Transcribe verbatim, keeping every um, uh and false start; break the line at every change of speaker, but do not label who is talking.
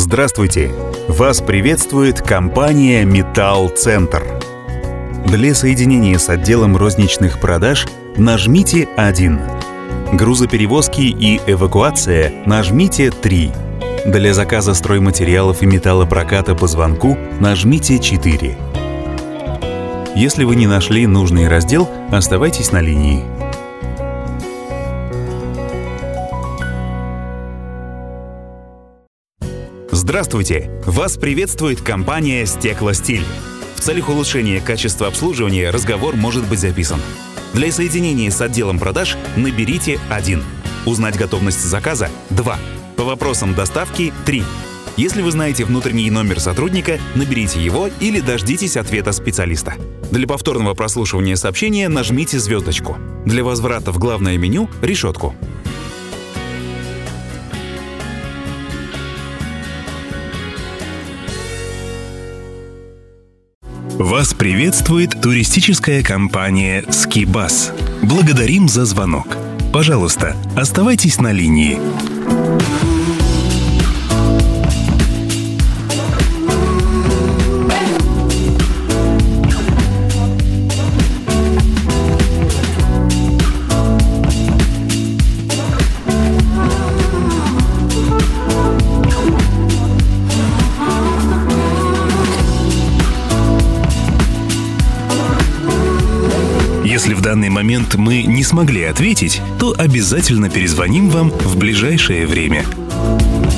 Здравствуйте! Вас приветствует компания «Металл-Центр». Для соединения с отделом розничных продаж нажмите один. Грузоперевозки и эвакуация нажмите три. Для заказа стройматериалов и металлопроката по звонку нажмите четыре. Если вы не нашли нужный раздел, оставайтесь на линии. Здравствуйте! Вас приветствует компания «Стеклостиль». В целях улучшения качества обслуживания разговор может быть записан. Для соединения с отделом продаж наберите один. Узнать готовность заказа – два. По вопросам доставки – три. Если вы знаете внутренний номер сотрудника, наберите его или дождитесь ответа специалиста. Для повторного прослушивания сообщения нажмите звездочку. Для возврата в главное меню – решетку.
Вас приветствует туристическая компания «Скибас». Благодарим за звонок. Пожалуйста, оставайтесь на линии. Если в данный момент мы не смогли ответить, то обязательно перезвоним вам в ближайшее время.